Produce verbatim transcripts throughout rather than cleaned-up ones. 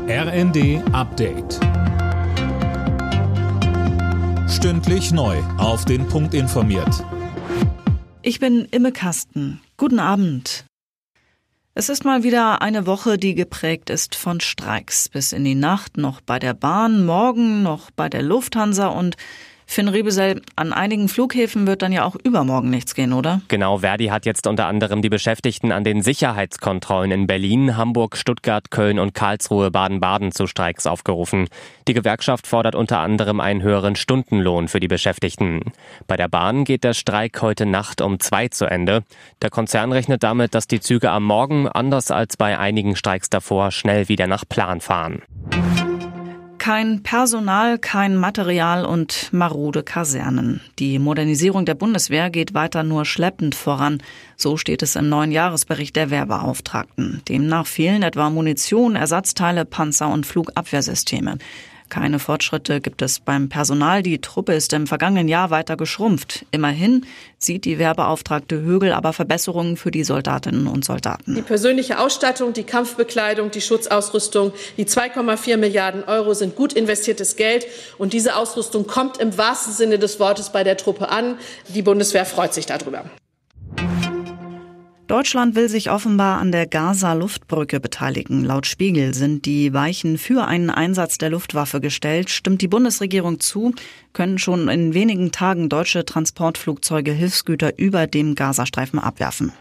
R N D Update. Stündlich neu auf den Punkt informiert. Ich bin Imme Kasten. Guten Abend. Es ist mal wieder eine Woche, die geprägt ist von Streiks. Bis in die Nacht noch bei der Bahn, morgen noch bei der Lufthansa und Finn Riebesell, an einigen Flughäfen wird dann ja auch übermorgen nichts gehen, oder? Genau, Verdi hat jetzt unter anderem die Beschäftigten an den Sicherheitskontrollen in Berlin, Hamburg, Stuttgart, Köln und Karlsruhe, Baden-Baden zu Streiks aufgerufen. Die Gewerkschaft fordert unter anderem einen höheren Stundenlohn für die Beschäftigten. Bei der Bahn geht der Streik heute Nacht um zwei zu Ende. Der Konzern rechnet damit, dass die Züge am Morgen, anders als bei einigen Streiks davor, schnell wieder nach Plan fahren. Kein Personal, kein Material und marode Kasernen. Die Modernisierung der Bundeswehr geht weiter nur schleppend voran. So steht es im neuen Jahresbericht der Wehrbeauftragten. Demnach fehlen etwa Munition, Ersatzteile, Panzer und Flugabwehrsysteme. Keine Fortschritte gibt es beim Personal. Die Truppe ist im vergangenen Jahr weiter geschrumpft. Immerhin sieht die Wehrbeauftragte Högel aber Verbesserungen für die Soldatinnen und Soldaten. Die persönliche Ausstattung, die Kampfbekleidung, die Schutzausrüstung, die zwei Komma vier Milliarden Euro sind gut investiertes Geld. Und diese Ausrüstung kommt im wahrsten Sinne des Wortes bei der Truppe an. Die Bundeswehr freut sich darüber. Deutschland will sich offenbar an der Gaza-Luftbrücke beteiligen. Laut Spiegel sind die Weichen für einen Einsatz der Luftwaffe gestellt. Stimmt die Bundesregierung zu, können schon in wenigen Tagen deutsche Transportflugzeuge Hilfsgüter über dem Gazastreifen abwerfen.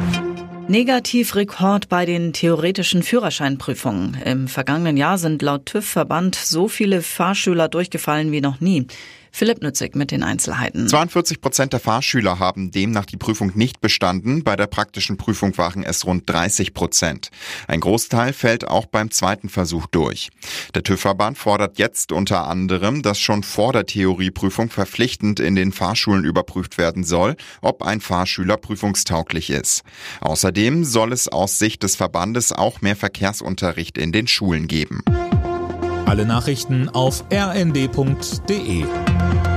Negativrekord bei den theoretischen Führerscheinprüfungen. Im vergangenen Jahr sind laut TÜV-Verband so viele Fahrschüler durchgefallen wie noch nie. Philipp Nützig mit den Einzelheiten. zweiundvierzig Prozent der Fahrschüler haben demnach die Prüfung nicht bestanden. Bei der praktischen Prüfung waren es rund dreißig Prozent. Ein Großteil fällt auch beim zweiten Versuch durch. Der TÜV-Verband fordert jetzt unter anderem, dass schon vor der Theorieprüfung verpflichtend in den Fahrschulen überprüft werden soll, ob ein Fahrschüler prüfungstauglich ist. Außerdem soll es aus Sicht des Verbandes auch mehr Verkehrsunterricht in den Schulen geben. Alle Nachrichten auf r n d punkt d e.